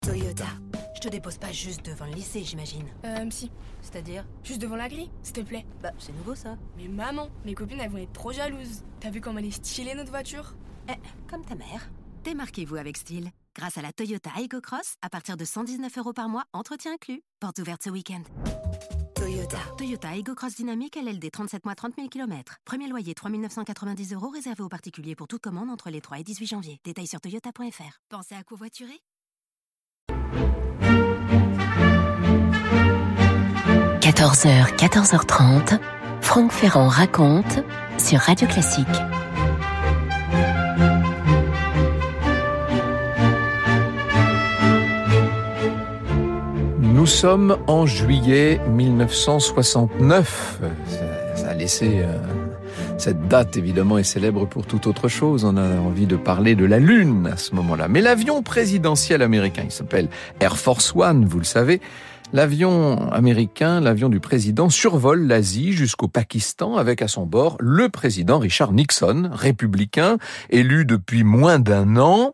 Toyota. Je te dépose pas juste devant le lycée, j'imagine. Si. C'est-à-dire ? Juste devant la grille, s'il te plaît. Bah, c'est nouveau ça. Mais maman, mes copines elles vont être trop jalouses. T'as vu comme elle est stylée notre voiture ? Comme ta mère. Démarquez-vous avec style. Grâce à la Toyota Aygo Cross, à partir de 119 € par mois, entretien inclus. Porte ouverte ce week-end. Toyota. Toyota Aygo Cross Dynamique LLD 37 mois 30 000 km. Premier loyer 3 990 € réservé aux particuliers pour toute commande entre les 3 et 18 janvier. Détails sur toyota.fr. Pensez à covoiturer ? 14h, 14h30, Franck Ferrand raconte sur Radio Classique. Nous sommes en juillet 1969. Ça a laissé... Cette date, évidemment, est célèbre pour toute autre chose. On a envie de parler de la Lune à ce moment-là. Mais l'avion présidentiel américain, il s'appelle Air Force One, vous le savez. L'avion américain, l'avion du président, survole l'Asie jusqu'au Pakistan avec à son bord le président Richard Nixon, républicain, élu depuis moins d'1 an.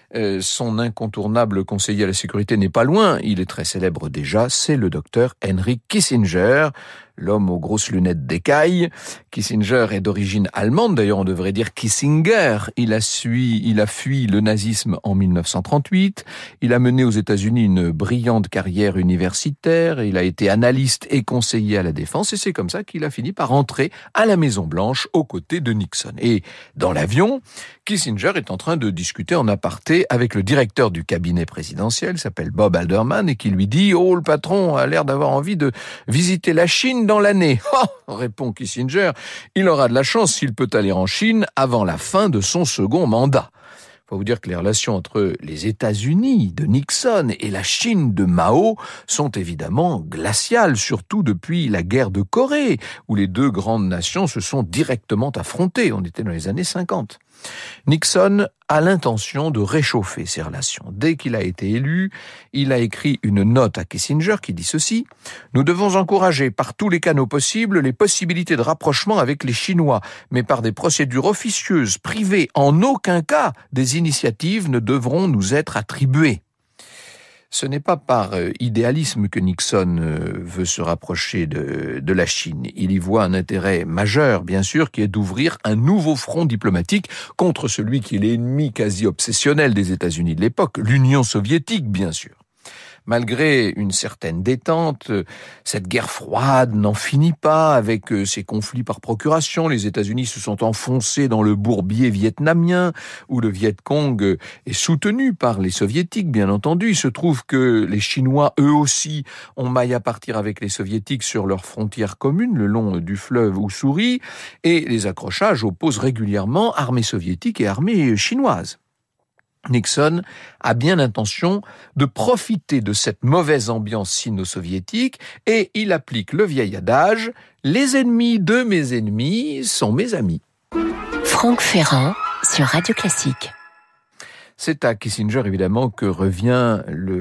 Son incontournable conseiller à la sécurité n'est pas loin. Il est très célèbre déjà, c'est le docteur Henry Kissinger, l'homme aux grosses lunettes d'écaille. Kissinger est d'origine allemande, d'ailleurs on devrait dire Kissinger. Il a fui le nazisme en 1938. Il a mené aux États-Unis une brillante carrière universitaire. Il a été analyste et conseiller à la défense et c'est comme ça qu'il a fini par entrer à la Maison-Blanche aux côtés de Nixon. Et dans l'avion, Kissinger est en train de discuter en aparté avec le directeur du cabinet présidentiel, s'appelle Bob Haldeman, et qui lui dit « Oh, le patron a l'air d'avoir envie de visiter la Chine dans l'année. » « Oh !» répond Kissinger, « Il aura de la chance s'il peut aller en Chine avant la fin de son second mandat. » Faut vous dire que les relations entre les États-Unis de Nixon et la Chine de Mao sont évidemment glaciales, surtout depuis la guerre de Corée, où les deux grandes nations se sont directement affrontées. On était dans les années 50. Nixon a l'intention de réchauffer ces relations. Dès qu'il a été élu, il a écrit une note à Kissinger qui dit ceci: « Nous devons encourager par tous les canaux possibles les possibilités de rapprochement avec les Chinois, mais par des procédures officieuses, privées, en aucun cas des initiatives ne devront nous être attribuées. » Ce n'est pas par idéalisme que Nixon veut se rapprocher de la Chine. Il y voit un intérêt majeur, bien sûr, qui est d'ouvrir un nouveau front diplomatique contre celui qui est l'ennemi quasi obsessionnel des États-Unis de l'époque, l'Union soviétique, bien sûr. Malgré une certaine détente, cette guerre froide n'en finit pas avec ces conflits par procuration. Les États-Unis se sont enfoncés dans le bourbier vietnamien, où le Viet Cong est soutenu par les Soviétiques, bien entendu. Il se trouve que les Chinois, eux aussi, ont maille à partir avec les Soviétiques sur leurs frontières communes, le long du fleuve Ussuri, et les accrochages opposent régulièrement armée soviétique et armée chinoise. Nixon a bien l'intention de profiter de cette mauvaise ambiance sino-soviétique et il applique le vieil adage « Les ennemis de mes ennemis sont mes amis ». Franck Ferrand sur Radio Classique. C'est à Kissinger, évidemment, que revient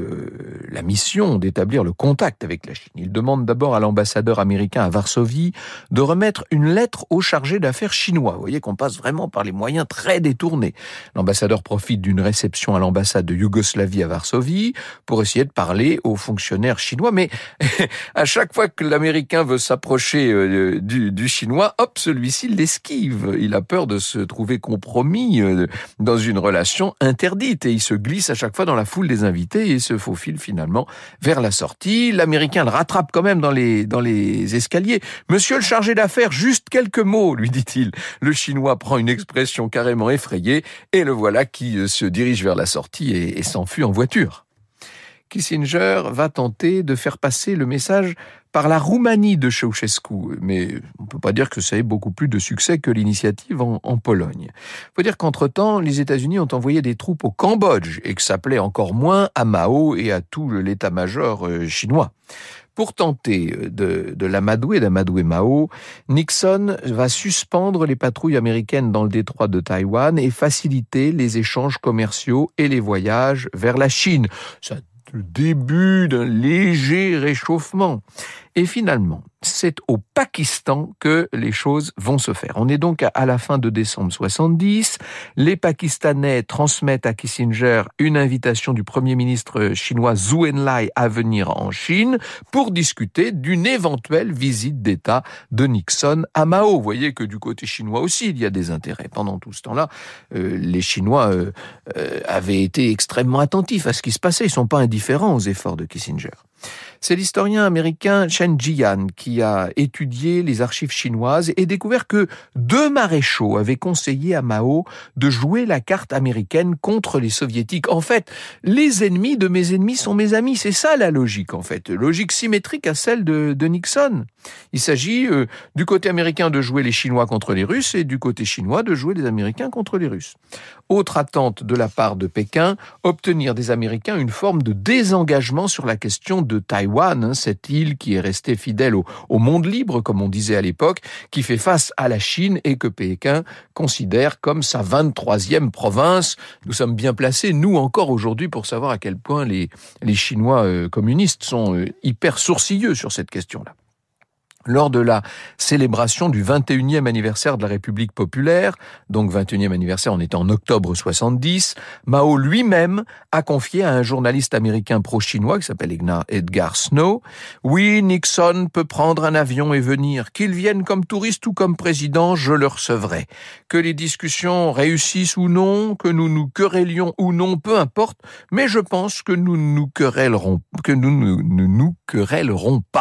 la mission d'établir le contact avec la Chine. Il demande d'abord à l'ambassadeur américain à Varsovie de remettre une lettre au chargé d'affaires chinois. Vous voyez qu'on passe vraiment par les moyens très détournés. L'ambassadeur profite d'une réception à l'ambassade de Yougoslavie à Varsovie pour essayer de parler aux fonctionnaires chinois. Mais à chaque fois que l'Américain veut s'approcher du Chinois, hop, celui-ci l'esquive. Il a peur de se trouver compromis dans une relation interdite et il se glisse à chaque fois dans la foule des invités et se faufile finalement vers la sortie. L'Américain le rattrape quand même dans les escaliers. « Monsieur le chargé d'affaires, juste quelques mots », lui dit-il. Le Chinois prend une expression carrément effrayée et le voilà qui se dirige vers la sortie et s'enfuit en voiture. Kissinger va tenter de faire passer le message par la Roumanie de Ceausescu, mais on ne peut pas dire que ça ait beaucoup plus de succès que l'initiative en Pologne. Il faut dire qu'entre-temps, les États-Unis ont envoyé des troupes au Cambodge et que ça plaît encore moins à Mao et à tout l'état-major chinois. Pour tenter d'amadouer Mao, Nixon va suspendre les patrouilles américaines dans le détroit de Taïwan et faciliter les échanges commerciaux et les voyages vers la Chine. Ça le début d'un léger réchauffement. Et finalement, c'est au Pakistan que les choses vont se faire. On est donc à la fin de décembre 70. Les Pakistanais transmettent à Kissinger une invitation du Premier ministre chinois Zhou Enlai à venir en Chine pour discuter d'une éventuelle visite d'État de Nixon à Mao. Vous voyez que du côté chinois aussi, il y a des intérêts. Pendant tout ce temps-là, les Chinois avaient été extrêmement attentifs à ce qui se passait. Ils ne sont pas indifférents aux efforts de Kissinger. C'est l'historien américain Chen Jian qui a étudié les archives chinoises et découvert que 2 maréchaux avaient conseillé à Mao de jouer la carte américaine contre les soviétiques. En fait, les ennemis de mes ennemis sont mes amis. C'est ça la logique, en fait. Logique symétrique à celle de Nixon. Il s'agit du côté américain de jouer les Chinois contre les Russes et du côté chinois de jouer les Américains contre les Russes. Autre attente de la part de Pékin, obtenir des Américains une forme de désengagement sur la question de Taïwan, cette île qui est restée fidèle au monde libre, comme on disait à l'époque, qui fait face à la Chine et que Pékin considère comme sa 23e province. Nous sommes bien placés, nous encore aujourd'hui, pour savoir à quel point les Chinois communistes sont hyper sourcilleux sur cette question-là. Lors de la célébration du 21e anniversaire de la République populaire, donc 21e anniversaire, on était en octobre 70, Mao lui-même a confié à un journaliste américain pro-chinois qui s'appelle Edgar Snow, « Oui, Nixon peut prendre un avion et venir. Qu'il vienne comme touriste ou comme président, je le recevrai. Que les discussions réussissent ou non, que nous nous querellions ou non, peu importe, mais je pense que nous ne nous querellerons pas. »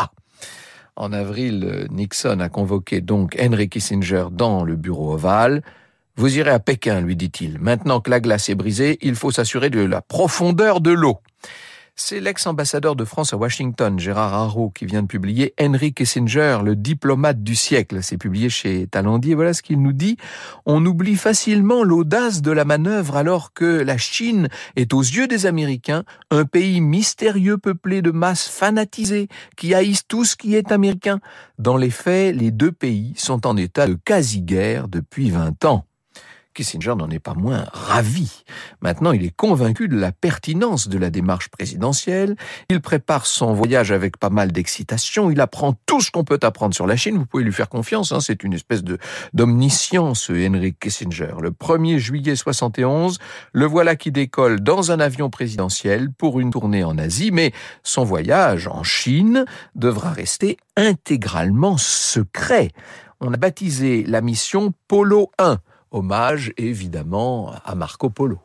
En avril, Nixon a convoqué donc Henry Kissinger dans le bureau ovale. « Vous irez à Pékin, lui dit-il. Maintenant que la glace est brisée, il faut s'assurer de la profondeur de l'eau. » C'est l'ex-ambassadeur de France à Washington, Gérard Haro, qui vient de publier Henry Kissinger, le diplomate du siècle. C'est publié chez Talandier. Voilà ce qu'il nous dit. On oublie facilement l'audace de la manœuvre alors que la Chine est aux yeux des Américains un pays mystérieux peuplé de masses fanatisées qui haïssent tout ce qui est américain. Dans les faits, les 2 pays sont en état de quasi-guerre depuis 20 ans. Kissinger n'en est pas moins ravi. Maintenant, il est convaincu de la pertinence de la démarche présidentielle. Il prépare son voyage avec pas mal d'excitation. Il apprend tout ce qu'on peut apprendre sur la Chine. Vous pouvez lui faire confiance, hein. C'est une espèce d'omniscience, Henry Kissinger. Le 1er juillet 71, le voilà qui décolle dans un avion présidentiel pour une tournée en Asie, mais son voyage en Chine devra rester intégralement secret. On a baptisé la mission Polo 1. Hommage évidemment à Marco Polo.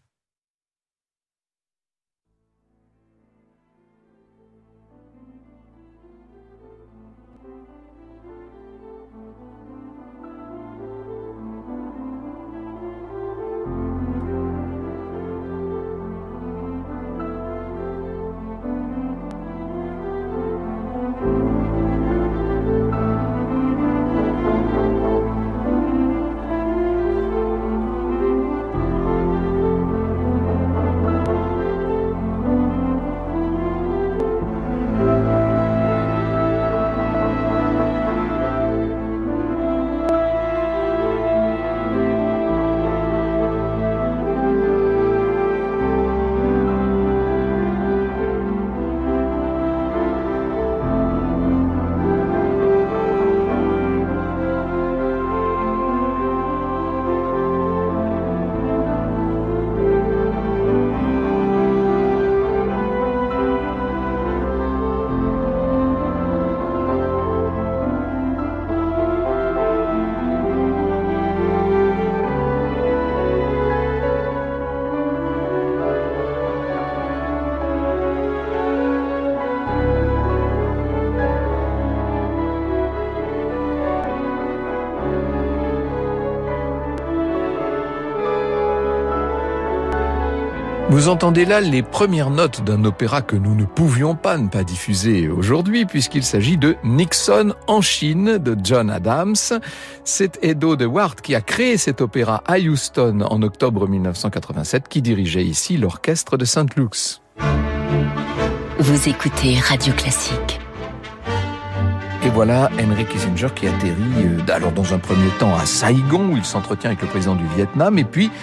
Vous entendez là les premières notes d'un opéra que nous ne pouvions pas ne pas diffuser aujourd'hui, puisqu'il s'agit de Nixon en Chine de John Adams. C'est Edo de Ward qui a créé cet opéra à Houston en octobre 1987, qui dirigeait ici l'orchestre de St. Luke's. Vous écoutez Radio Classique. Et voilà Henry Kissinger qui atterrit alors dans un premier temps à Saigon, où il s'entretient avec le président du Vietnam, et puis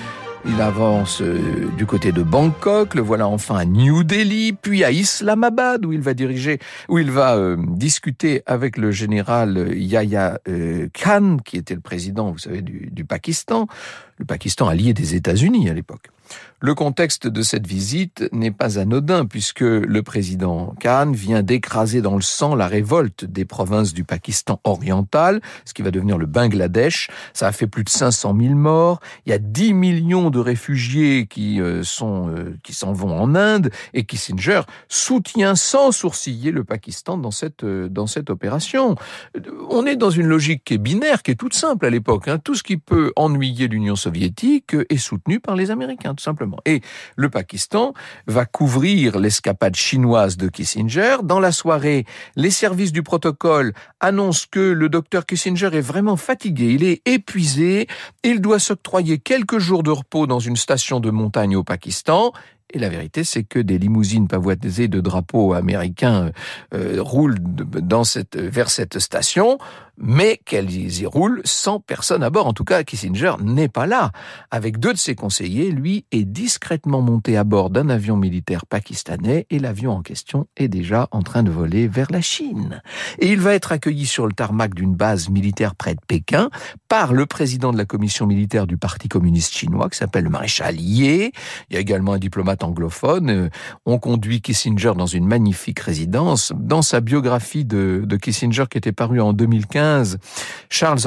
Il avance du côté de Bangkok, le voilà enfin à New Delhi, puis à Islamabad où il va discuter avec le général Yahya Khan, qui était le président, vous savez, du Pakistan. Le Pakistan allié des États-Unis à l'époque. Le contexte de cette visite n'est pas anodin puisque le président Khan vient d'écraser dans le sang la révolte des provinces du Pakistan oriental, ce qui va devenir le Bangladesh. Ça a fait plus de 500 000 morts. Il y a 10 millions de réfugiés qui s'en vont en Inde et Kissinger soutient sans sourciller le Pakistan dans cette opération. On est dans une logique qui est binaire, qui est toute simple à l'époque. Tout ce qui peut ennuyer l'Union soviétique est soutenu par les Américains, tout simplement. Et le Pakistan va couvrir l'escapade chinoise de Kissinger. Dans la soirée, les services du protocole annoncent que le docteur Kissinger est vraiment fatigué, il est épuisé, il doit s'octroyer quelques jours de repos dans une station de montagne au Pakistan. Et la vérité, c'est que des limousines pavoisées de drapeaux américains roulent vers cette station, mais qu'elles y roulent sans personne à bord. En tout cas, Kissinger n'est pas là. Avec 2 de ses conseillers, lui est discrètement monté à bord d'un avion militaire pakistanais et l'avion en question est déjà en train de voler vers la Chine. Et il va être accueilli sur le tarmac d'une base militaire près de Pékin par le président de la commission militaire du Parti communiste chinois qui s'appelle le maréchal Ye. Il y a également un diplomate anglophone. On conduit Kissinger dans une magnifique résidence. Dans sa biographie de Kissinger qui était parue en 2015, Charles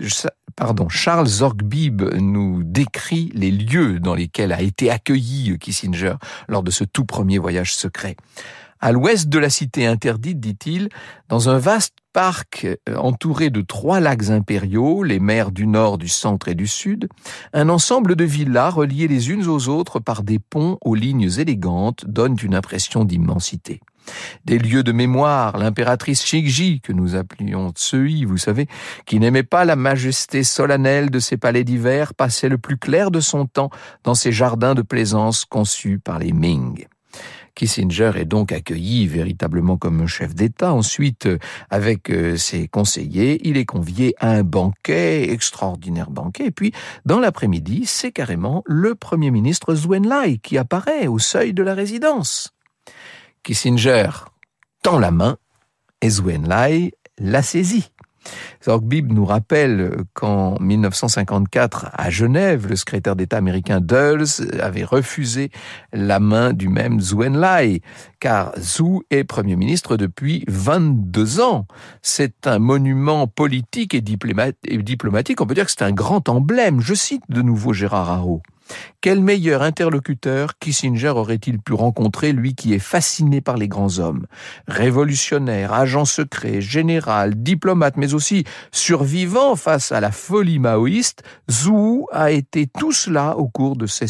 Zorgbib nous décrit les lieux dans lesquels a été accueilli Kissinger lors de ce tout premier voyage secret. À l'ouest de la cité interdite, dit-il, dans un vaste parc entouré de 3 lacs impériaux, les mers du nord, du centre et du sud, un ensemble de villas reliées les unes aux autres par des ponts aux lignes élégantes donnent une impression d'immensité. Des lieux de mémoire, l'impératrice Shikji, que nous appelions Tsui, vous savez, qui n'aimait pas la majesté solennelle de ses palais d'hiver, passait le plus clair de son temps dans ses jardins de plaisance conçus par les Ming. Kissinger est donc accueilli véritablement comme un chef d'État. Ensuite, avec ses conseillers, il est convié à un banquet, extraordinaire banquet. Et puis, dans l'après-midi, c'est carrément le Premier ministre Zhou Enlai qui apparaît au seuil de la résidence. Kissinger tend la main et Zhou Enlai la saisit. Zorgbib nous rappelle qu'en 1954, à Genève, le secrétaire d'État américain Dulles avait refusé la main du même Zhou Enlai, car Zhou est Premier ministre depuis 22 ans. C'est un monument politique et diplomatique, on peut dire que c'est un grand emblème. Je cite de nouveau Gérard Haraud. Quel meilleur interlocuteur Kissinger aurait-il pu rencontrer, lui qui est fasciné par les grands hommes? Révolutionnaire, agent secret, général, diplomate, mais aussi survivant face à la folie maoïste, Zhou a été tout cela au cours de ses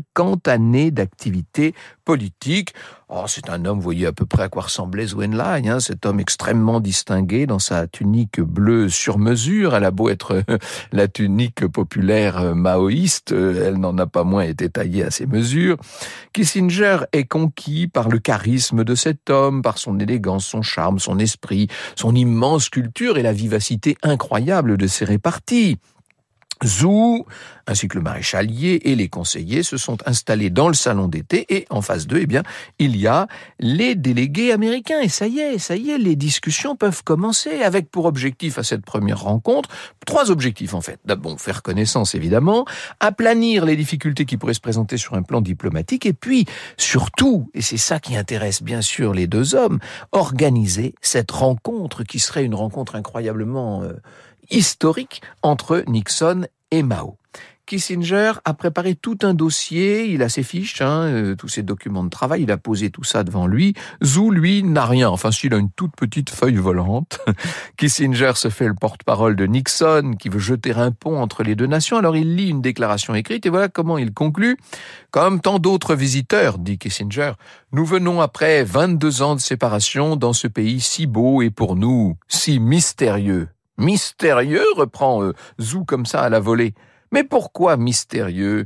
50 années d'activité politique. Oh, c'est un homme, vous voyez à peu près à quoi ressemblait Zhou Enlai, cet homme extrêmement distingué dans sa tunique bleue sur mesure. Elle a beau être la tunique populaire maoïste, elle n'en a pas moins été taillée à ses mesures. Kissinger est conquis par le charisme de cet homme, par son élégance, son charme, son esprit, son immense culture et la vivacité incroyable de ses réparties. Zhou, ainsi que le maréchal Ye et les conseillers se sont installés dans le salon d'été et en face d'eux, il y a les délégués américains. Et ça y est, les discussions peuvent commencer avec pour objectif à cette première rencontre 3 objectifs en fait. D'abord, faire connaissance évidemment, aplanir les difficultés qui pourraient se présenter sur un plan diplomatique et puis surtout, et c'est ça qui intéresse bien sûr les 2 hommes, organiser cette rencontre qui serait une rencontre incroyablement historique entre Nixon et Mao. Kissinger a préparé tout un dossier, il a ses fiches, tous ses documents de travail, il a posé tout ça devant lui. Zhou, lui, n'a rien, enfin s'il a une toute petite feuille volante. Kissinger se fait le porte-parole de Nixon, qui veut jeter un pont entre les 2 nations, alors il lit une déclaration écrite, et voilà comment il conclut. Comme tant d'autres visiteurs, dit Kissinger, nous venons après 22 ans de séparation dans ce pays si beau et pour nous si mystérieux. Mystérieux, reprend Zhou comme ça à la volée. Mais pourquoi mystérieux?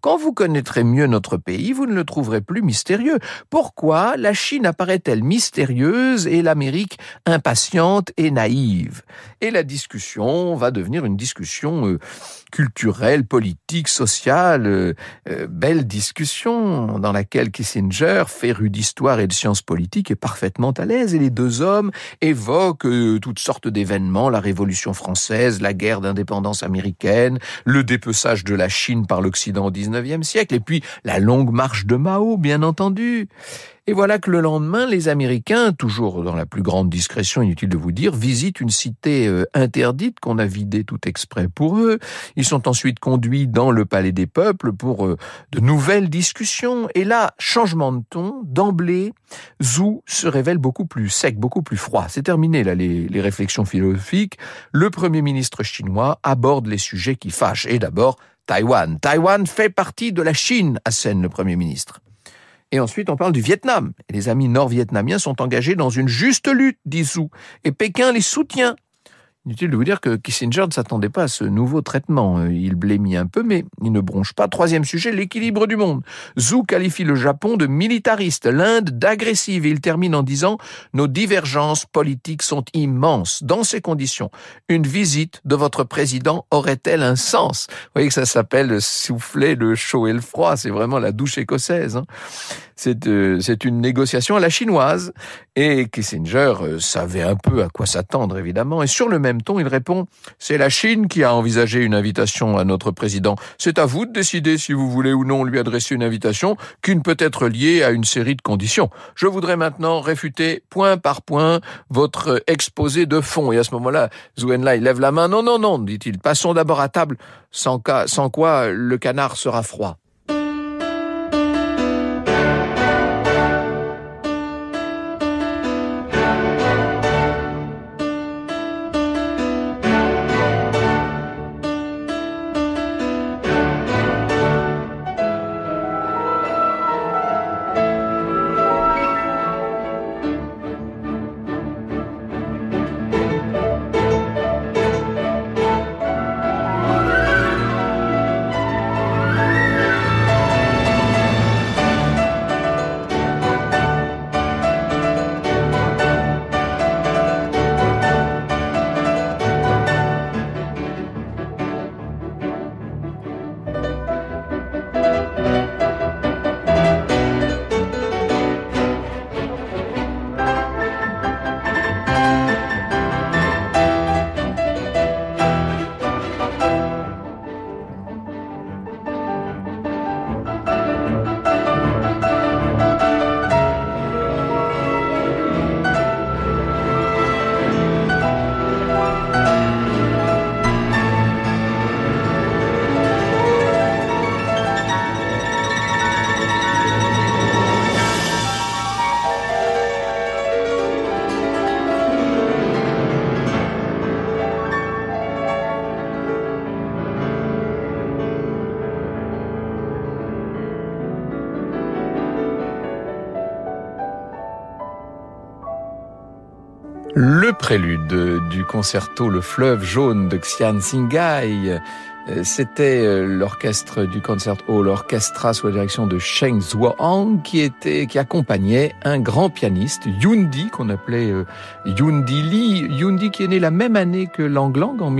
Quand vous connaîtrez mieux notre pays, vous ne le trouverez plus mystérieux. Pourquoi la Chine apparaît-elle mystérieuse et l'Amérique impatiente et naïve? Et la discussion va devenir une discussion culturelle, politique, sociale, belle discussion dans laquelle Kissinger, féru d'histoire et de sciences politiques, est parfaitement à l'aise. Et les deux hommes évoquent toutes sortes d'événements, la Révolution française, la guerre d'indépendance américaine, le dépeçage de la Chine par l'Occident au XIXe siècle, et puis la longue marche de Mao, bien entendu. Et voilà que le lendemain, les Américains, toujours dans la plus grande discrétion, inutile de vous dire, visitent une cité interdite qu'on a vidée tout exprès pour eux. Ils sont ensuite conduits dans le Palais des Peuples pour de nouvelles discussions. Et là, changement de ton, d'emblée, Zhu se révèle beaucoup plus sec, beaucoup plus froid. C'est terminé, là, les réflexions philosophiques. Le Premier ministre chinois aborde les sujets qui fâchent. Et d'abord, Taïwan. Taïwan fait partie de la Chine, assène le Premier ministre. Et ensuite, on parle du Vietnam. Et les amis nord-vietnamiens sont engagés dans une juste lutte, dit Zhu. Et Pékin les soutient. Inutile de vous dire que Kissinger ne s'attendait pas à ce nouveau traitement. Il blêmit un peu, mais il ne bronche pas. Troisième sujet, l'équilibre du monde. Zhu qualifie le Japon de militariste, l'Inde d'agressive. Et il termine en disant « Nos divergences politiques sont immenses. Dans ces conditions, une visite de votre président aurait-elle un sens ?» Vous voyez que ça s'appelle souffler le chaud et le froid. C'est vraiment la douche écossaise. C'est une négociation à la chinoise. Et Kissinger savait un peu à quoi s'attendre, évidemment. Et sur le même ton, il répond « C'est la Chine qui a envisagé une invitation à notre président. C'est à vous de décider si vous voulez ou non lui adresser une invitation qui ne peut être liée à une série de conditions. Je voudrais maintenant réfuter point par point votre exposé de fond. » Et à ce moment-là, Zhu Enlai lève la main. « Non, non, non, dit-il, passons d'abord à table, sans quoi le canard sera froid. » Le prélude du concerto Le Fleuve Jaune de Xian Xingai, c'était l'orchestre du Concert Hall Orchestra sous la direction de Cheng Zhuang qui accompagnait un grand pianiste, Yundi, qu'on appelait Yundi Li. Yundi qui est né la même année que Lang Lang, en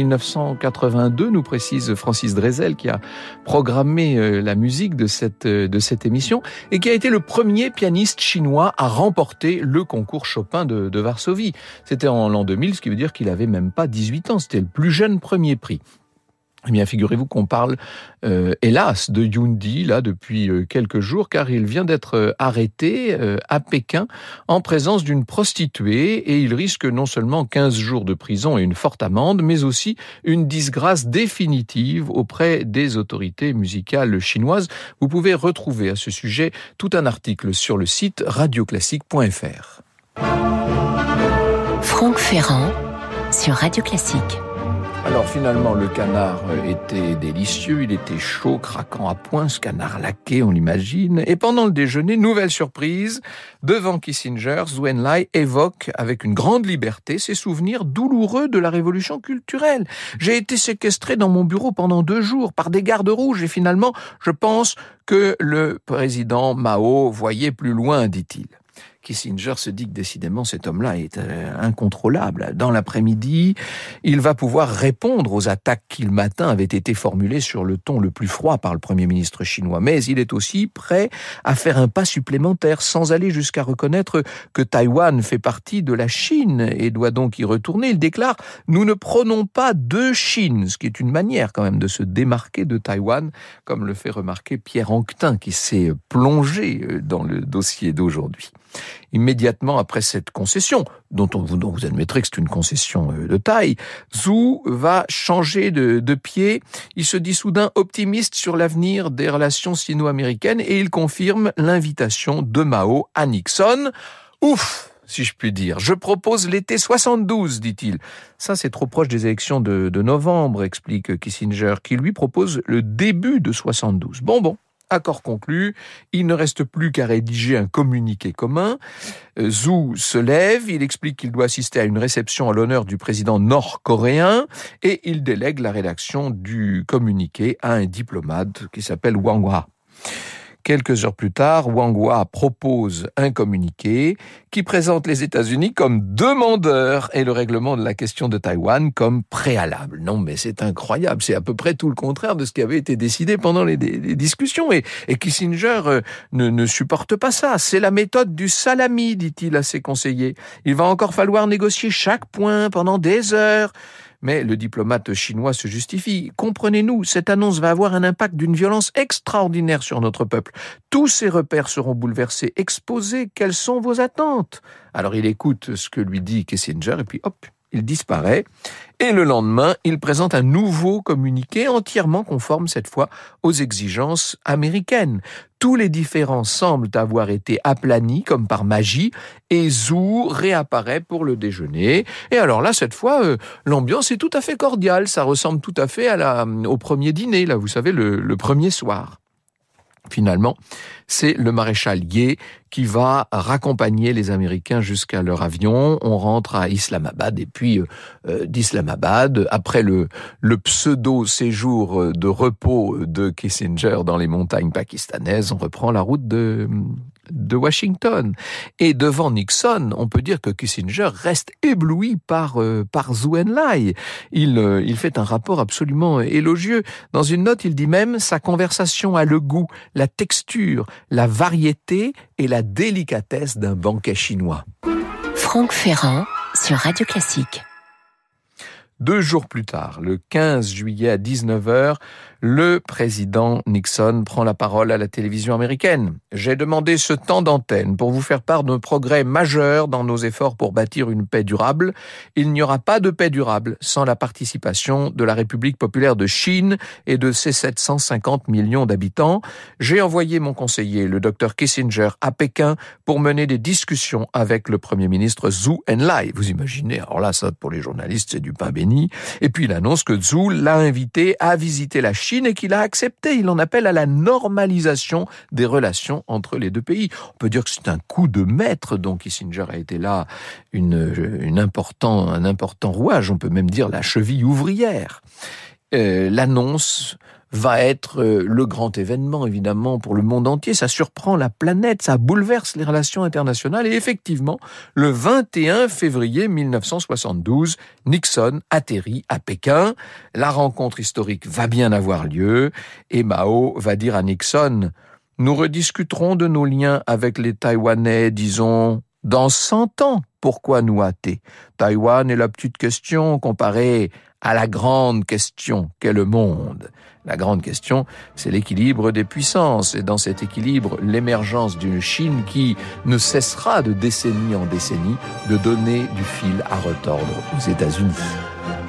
1982, nous précise Francis Drezel qui a programmé la musique de cette émission et qui a été le premier pianiste chinois à remporter le concours Chopin de Varsovie. C'était en l'an 2000, ce qui veut dire qu'il avait même pas 18 ans, c'était le plus jeune premier prix. Eh bien, figurez-vous qu'on parle, hélas, de Yundi, là, depuis quelques jours, car il vient d'être arrêté à Pékin en présence d'une prostituée et il risque non seulement 15 jours de prison et une forte amende, mais aussi une disgrâce définitive auprès des autorités musicales chinoises. Vous pouvez retrouver à ce sujet tout un article sur le site radioclassique.fr. Franck Ferrand sur Radio Classique. Alors finalement, le canard était délicieux, il était chaud, craquant à point, ce canard laqué, on l'imagine. Et pendant le déjeuner, nouvelle surprise, devant Kissinger, Zhou Enlai évoque avec une grande liberté ses souvenirs douloureux de la révolution culturelle. J'ai été séquestré dans mon bureau pendant 2 jours par des gardes rouges et finalement, je pense que le président Mao voyait plus loin, dit-il. Kissinger se dit que décidément cet homme-là est incontrôlable. Dans l'après-midi, il va pouvoir répondre aux attaques qui le matin avaient été formulées sur le ton le plus froid par le Premier ministre chinois. Mais il est aussi prêt à faire un pas supplémentaire sans aller jusqu'à reconnaître que Taïwan fait partie de la Chine et doit donc y retourner. Il déclare « Nous ne prônons pas 2 Chines », ce qui est une manière quand même de se démarquer de Taïwan, comme le fait remarquer Pierre Anquetin qui s'est plongé dans le dossier d'aujourd'hui. Immédiatement après cette concession, dont vous admettrez que c'est une concession de taille, Zhou va changer de pied. Il se dit soudain optimiste sur l'avenir des relations sino-américaines et il confirme l'invitation de Mao à Nixon. Ouf, si je puis dire. Je propose l'été 72, dit-il. Ça, c'est trop proche des élections de novembre, explique Kissinger, qui lui propose le début de 72. Bon. Accord conclu, il ne reste plus qu'à rédiger un communiqué commun. Zhou se lève, il explique qu'il doit assister à une réception à l'honneur du président nord-coréen et il délègue la rédaction du communiqué à un diplomate qui s'appelle Wang Hua. Quelques heures plus tard, Wang Hua propose un communiqué qui présente les États-Unis comme demandeurs et le règlement de la question de Taïwan comme préalable. Non, mais c'est incroyable. C'est à peu près tout le contraire de ce qui avait été décidé pendant les discussions. Et Kissinger ne supporte pas ça. C'est la méthode du salami, dit-il à ses conseillers. Il va encore falloir négocier chaque point pendant des heures. Mais le diplomate chinois se justifie. Comprenez-nous, cette annonce va avoir un impact d'une violence extraordinaire sur notre peuple. Tous ces repères seront bouleversés. Exposez, quelles sont vos attentes ? Alors il écoute ce que lui dit Kissinger et puis hop, il disparaît. Et le lendemain, il présente un nouveau communiqué entièrement conforme cette fois aux exigences américaines. Tous les différends semblent avoir été aplanis comme par magie et Zhou réapparaît pour le déjeuner. Et alors là, cette fois, l'ambiance est tout à fait cordiale. Ça ressemble tout à fait au premier dîner, là, vous savez, le premier soir. Finalement, c'est le maréchal Ye qui va raccompagner les Américains jusqu'à leur avion. On rentre à Islamabad et puis d'Islamabad, après le pseudo-séjour de repos de Kissinger dans les montagnes pakistanaises, on reprend la route de Washington. Et devant Nixon, on peut dire que Kissinger reste ébloui par Zhou Enlai. Il fait un rapport absolument élogieux. Dans une note, il dit même « Sa conversation a le goût, la texture, la variété et la délicatesse d'un banquet chinois. » Franck Ferrand sur Radio Classique. 2 jours plus tard, le 15 juillet à 19h, le président Nixon prend la parole à la télévision américaine. « J'ai demandé ce temps d'antenne pour vous faire part d'un progrès majeur dans nos efforts pour bâtir une paix durable. Il n'y aura pas de paix durable sans la participation de la République populaire de Chine et de ses 750 millions d'habitants. J'ai envoyé mon conseiller, le Dr Kissinger, à Pékin pour mener des discussions avec le Premier ministre Zhou Enlai. » Vous imaginez, alors là, ça pour les journalistes, c'est du pain béni. Et puis il annonce que Zhou l'a invité à visiter la Chine et qu'il a accepté. Il en appelle à la normalisation des relations entre les 2 pays. On peut dire que c'est un coup de maître, donc Kissinger a été là un important rouage, on peut même dire la cheville ouvrière. L'annonce va être le grand événement, évidemment, pour le monde entier. Ça surprend la planète, ça bouleverse les relations internationales. Et effectivement, le 21 février 1972, Nixon atterrit à Pékin. La rencontre historique va bien avoir lieu. Et Mao va dire à Nixon « Nous rediscuterons de nos liens avec les Taïwanais, disons, dans 100 ans. Pourquoi nous hâter ? Taïwan est la petite question comparée à la grande question qu'est le monde. » La grande question, c'est l'équilibre des puissances. Et dans cet équilibre, l'émergence d'une Chine qui ne cessera de décennie en décennie de donner du fil à retordre aux États-Unis.